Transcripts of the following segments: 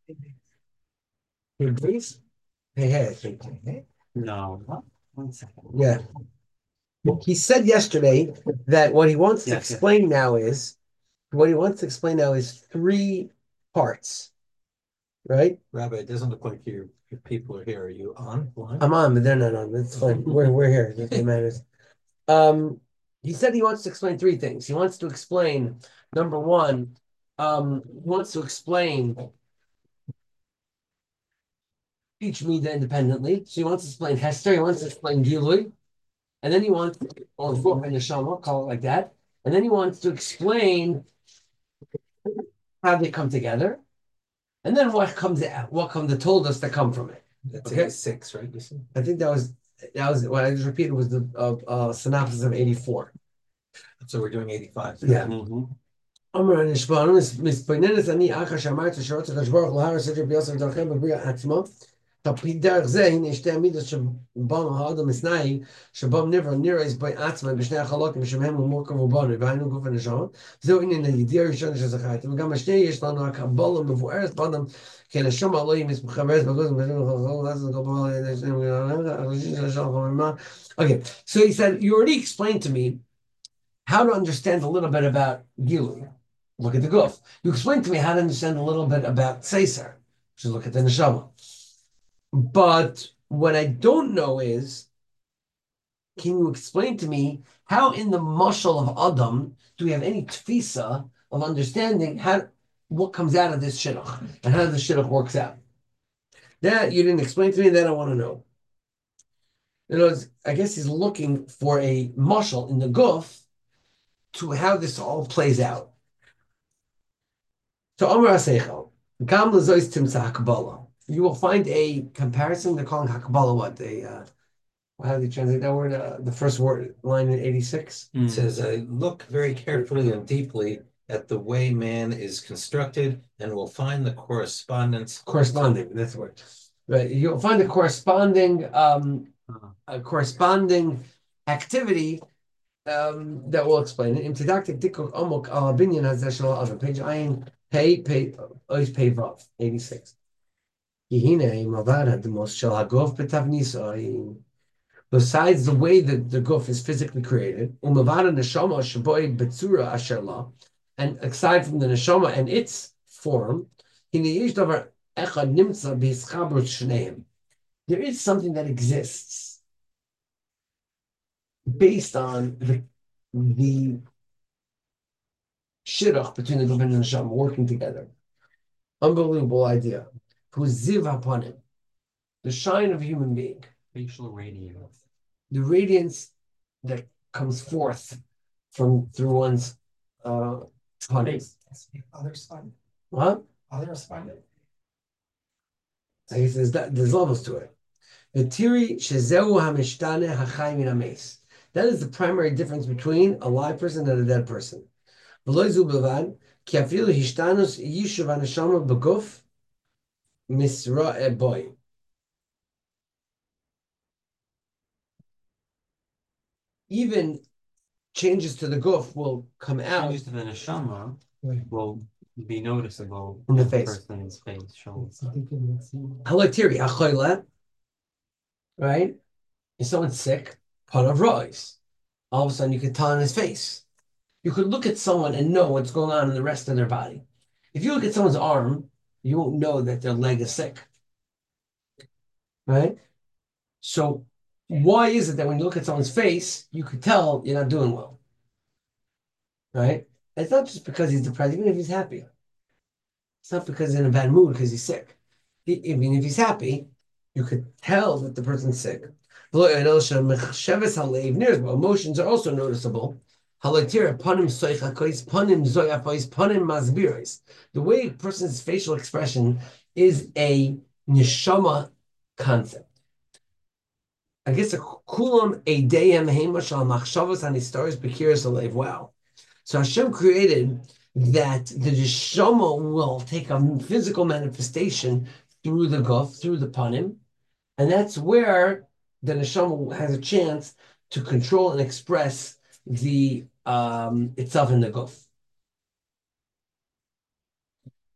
Hey, Grace? Hey, I think. Hey. No, what? 1 second. Yeah. He said yesterday that what he wants to Yes, yes. explain now is what he wants to explain now is three parts, right? Rabbi, it doesn't look like your people are here. Are you on line? I'm on, but they're not on. That's fine. We're here. That's what matters. Um, he said he wants to explain three things. He wants to explain number one, he wants to explain each Mida independently. So he wants to explain Hester, he wants to explain Gilui, and then he wants, or Ruach and Neshama, call it like that. And then he wants to explain how they come together, and then what comes out, what comes that told us that come from it. That's Okay, 86, right? You said? I think that was what I just repeated was the synopsis of 84. So we're doing 85. Yeah. Mm-hmm. אמר הנשבענו מספיננס אני אחר שאמרת שרוצה הקדוש ברוך הוא להר הסדר ביוסף דרכם בבריאה עצמו. על פי דרך זה הנה שתי המידות שבם האדם מסנאי שבם נברא נראה בו עצמם בשני החלקים שמהם הוא מורכב ובונה והיינו גוף הנשמה. זהו עניין הידיעה הראשונה שזכרתי וגם השני יש לנו הקבלה מבוארת באדם כנשמה אלוהים מסחברת בגוזם. Okay, so he said you already explained to me how to understand a little bit about Gilui. Look at the Guf. You explained to me how to understand a little bit about Caesar. Just look at the Neshama. But what I don't know is, can you explain to me how in the mashal of Adam do we have any tfisa of understanding what comes out of this shidduch and how the shidduch works out? That you didn't explain to me. That I want to know. In other words, I guess he's looking for a mashal in the Guf to how this all plays out. So Amar Aseichel, Gam Lazois Timsa Hakabala. You will find a comparison. They're calling Hakabala what? How do they translate that word? The first word line in 86. It says, I look very carefully and deeply at the way man is constructed and will find the correspondence. Corresponding, that's the word. Right. You'll find a corresponding activity that will explain it. In Tidaktik Dikuk Omok al Binyan Hazeshal Adam, page Ayin Ois Pei Vav, 86. Yehine Mavad the most shall Hagov Petavnisa. Besides the way that the guf is physically created, umavada neshama shaboy betzura asherla, and aside from the neshama and its form, there is something that exists based on the shidduch between the guf and the neshama working together. Unbelievable idea. Who's ziv upon him, the shine of a human being, Facial radiance. the radiance that comes forth from through one's tongue. Others find it. What? Others find it. I guess there's levels to it. Tiri shezeu hamishtane hachai min hames. That is the primary difference between a live person and a dead person. V'lo zu bilvad, ki afilu hishtanus yishuv haneshama beguf misra boy. Even changes to the guf will come out Changes to the neshama will be noticeable in the in the face. person's face, shoulders. Halaktiri achoyle, right? If someone's sick, part of rise. All of a sudden, you can tell on his face. You could look at someone and know what's going on in the rest of their body. If you look at someone's arm, you won't know that their leg is sick, right? So, why is it that when you look at someone's face, you could tell you're not doing well, right? It's not just because he's depressed, even if he's happy. It's not because he's in a bad mood because he's sick. I mean, if he's happy, you could tell that the person's sick. Emotions are also noticeable. The way a person's facial expression is a neshama concept. I guess a kulam eideyem heimashal machshavos anistaros bekiras alev. Wow. So Hashem created that the neshama will take a physical manifestation through the guf, through the panim, and that's where the neshama has a chance to control and express the itself in the guf.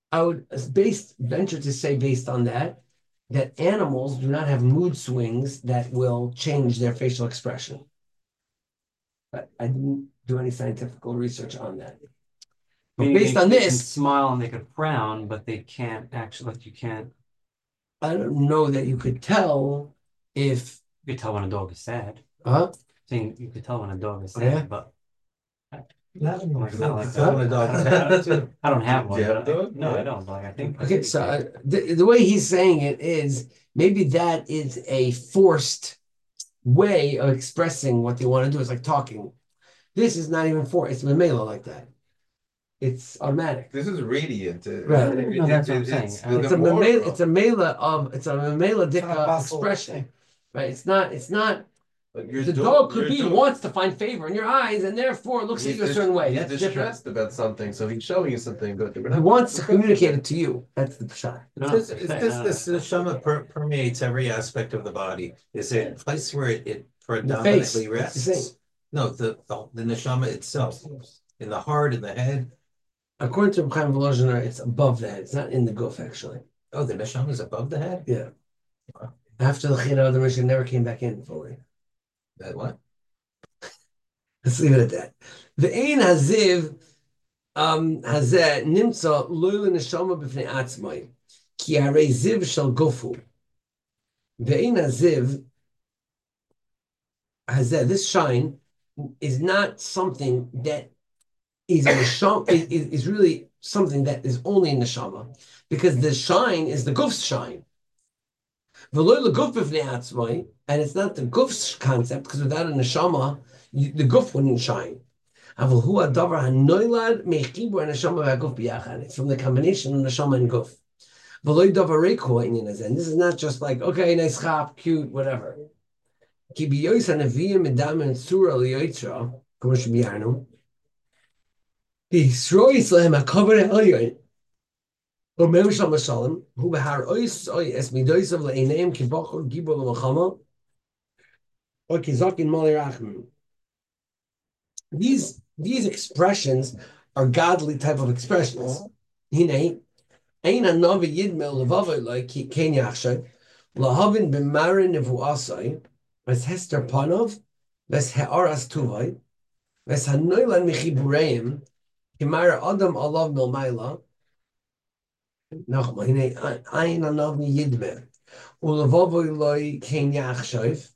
I would venture to say based on that animals do not have mood swings that will change their facial expression. But I didn't do any scientific research on that. But Meaning based on they can this, smile and they can frown, but they can't actually, like, you can't, I don't know that you could tell if you could tell when a dog is sad. huh? Saying you could tell when a dog is sad, Yeah. but Not in like, not like Tell that. when a dog is I don't- sad. I don't have one, Do you have but a dog? no, Yeah. I don't. Like, I think. Okay, so the way he's saying it is maybe that is a forced way of expressing what they want to do. It's like talking. This is not even forced. It's memela like that. It's automatic. This is radiant. Right. No, that's what I'm saying. It's a memela. It's a memela dika expression, right? It's not. The dog could be wants to find favor in your eyes and therefore looks at you a certain way. He's That's different. distressed about something, so he's showing you something good. He wants to communicate it to you. That's the shot. This neshama permeates every aspect of the body. Is it a place where it predominantly That's the rests? No, the neshama itself, in the heart, in the head. According to Chaim Volozhiner, it's above the head. It's not in the goof, actually. Oh, the neshama is above the head? Yeah. After the China, the Mishnah never came back in fully. That what? Let's leave it at that. The Ein Haziv Hazeh Nimtza Loyal Neshama B'fnei Atzmai Ki Harei Ziv Shel Gofu. The Ein Haziv Hazeh, this shine is not something that is a neshama, is really something that is only in neshama, because the shine is the guf's shine. And it's not the guf's concept, because without a neshama, the guf wouldn't shine. It's from the combination of neshama and guf. And this is not just like, okay, nice chap, cute, whatever. Yisrois lehem hakavod elyon. Omer Shalom Shalom, who behar ois es midoisav le'eneim kibachor gibor l'machama, or kizakin mali rachmim. These expressions are godly type of expressions. Hine, ein hanavi yidmel levavoi like ken yachshay, lahavin b'marin nevuasai, ves hester panov, ves he'aras tuvai, ves hanoilan mechibureim, Kimara Adam Alav Milmaila. Nachma, Ein Anav Yidme. Ulavavoy Loi Ken Yachshav.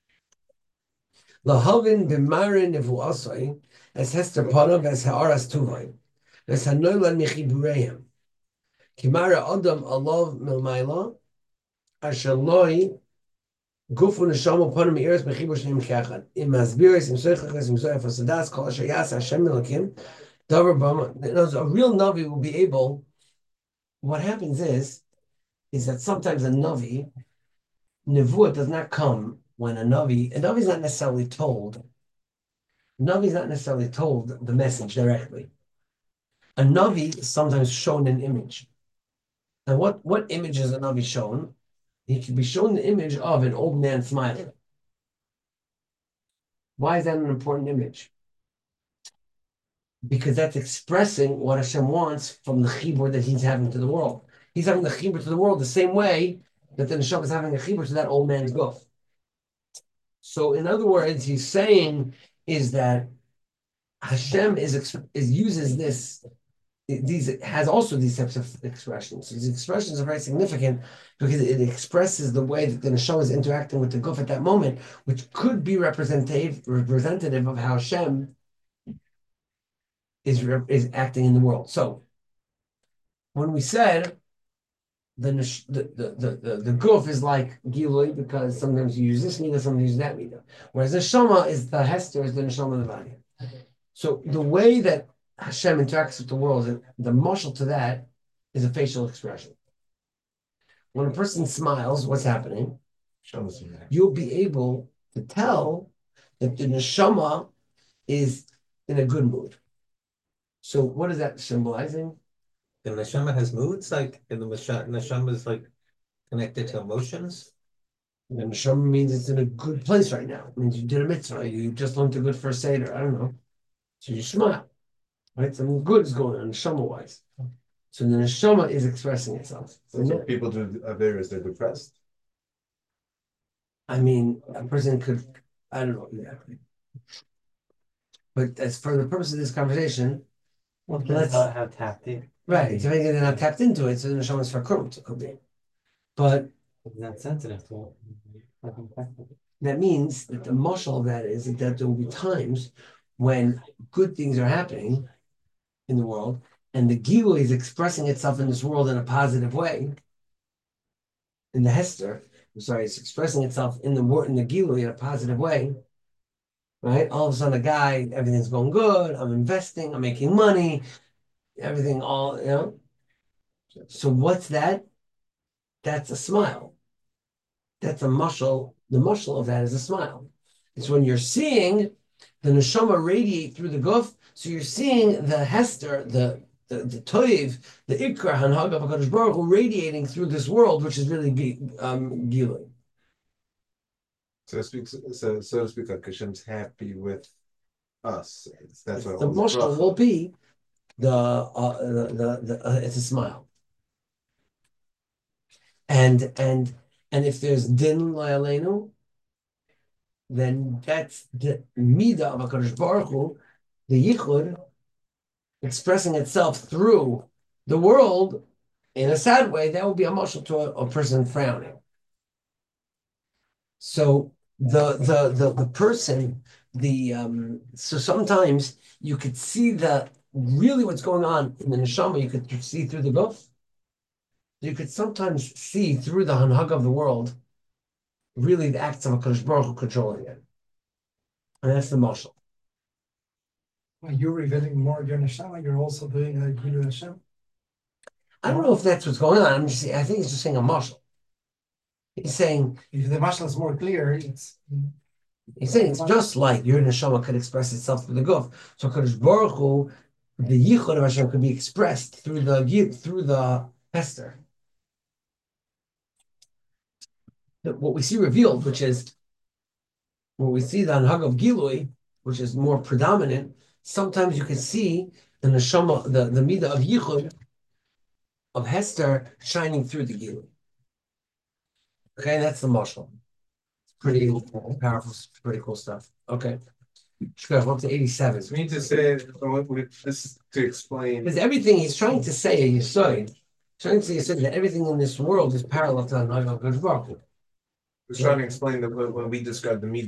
Lahavin Bimarin Nevu Asai, as Hester Panav, as Haaras Tuvai, as Hanoilan Mechibureim. Kimara Adam Alav Milmaila. Ashaloi Gufu Neshama Panam Eres Mechibu Shneim Kachad. Im Masbiris, Im Soichachas, Im Soif Asadas, Kol Asher Yas Hashem Melakim. A real Navi will be able. What happens is that sometimes a Navi, Nevuah does not come when a Navi is not necessarily told. Navi is not necessarily told the message directly. A Navi is sometimes shown an image. And what image is a Navi shown? He can be shown the image of an old man smiling. Why is that an important image? Because that's expressing what Hashem wants from the chibur that he's having to the world. He's having the chibur to the world the same way that the neshama is having a chibur to that old man's guf. So, in other words, he's saying is that Hashem uses has also these types of expressions. These expressions are very significant because it expresses the way that the neshama is interacting with the guf at that moment, which could be representative of how Hashem is acting in the world. So when we said the guf is like gilui because sometimes you use this meter, sometimes you use that meter, whereas the neshama is the hester, is the neshama of the body. So the way that Hashem interacts with the world, the marshal to that is a facial expression. When a person smiles, what's happening? You'll be able to tell that the neshama is in a good mood. So what is that symbolizing? The neshama has moods, like in the neshama is like connected to emotions. The neshama means it's in a good place right now. It means you did a mitzvah, you just learned a good first seder, I don't know. So you smile, right? Something good is going on neshama wise. So the neshama is expressing itself. So people do Averas, they're depressed. I mean, a person could, I don't know exactly. But as for the purpose of this conversation, Well, let's not have tapped in. right, so maybe they're not tapped into it, so the neshama is for kurut, it could be. But It's not sensitive to it. that means that the mashal of that is that there will be times when good things are happening in the world, and the Gilui is expressing itself in this world in a positive way. In the Hester, I'm sorry, it's expressing itself in the Gilui in a positive way. Right? All of a sudden, a guy, everything's going good. I'm investing. I'm making money. Everything, all you know. So what's that? That's a smile. That's a mushal. The mushal of that is a smile. It's when you're seeing the neshama radiate through the guf. So you're seeing the Hester, the toiv, the ikra hanhag of Hakadosh Baruch Hu radiating through this world, which is really Gilui. So to speak, so to speak, like Hashem's happy with us. That's what The mashal will be it's a smile. And if there's din la'aleinu, then that's the midah of Hakadosh Baruch Hu, the yichud, expressing itself through the world in a sad way. That will be a mashal to a person frowning. So the person, so sometimes you could see really what's going on in the neshama. You could see through the guf. You could sometimes see through the hanhag of the world, really the acts of HaKadosh Baruch Hu controlling it, and that's the mashal. You're revealing more of your neshama. You're also doing a Gilui Hashem. I don't know if that's what's going on. I think he's just saying a mashal. He's saying If the mashal is more clear, it's it's just like your neshama could express itself through the guf. So HaKadosh Baruch Hu, the yichud of Hashem, could be expressed through the Hester. What we see revealed, which is when we see the Hanhag of Gilui, which is more predominant, sometimes you can see the neshama, the midah of yichud of Hester shining through the Gilui. Okay, that's the mashal. Pretty powerful, pretty cool stuff. Okay. Shkach, up to 87. So we need to say with this to explain. Because everything he's trying to say, trying to say that everything in this world is parallel to Hanhag of Hakadosh Baruch Hu. Was trying to explain that when we describe the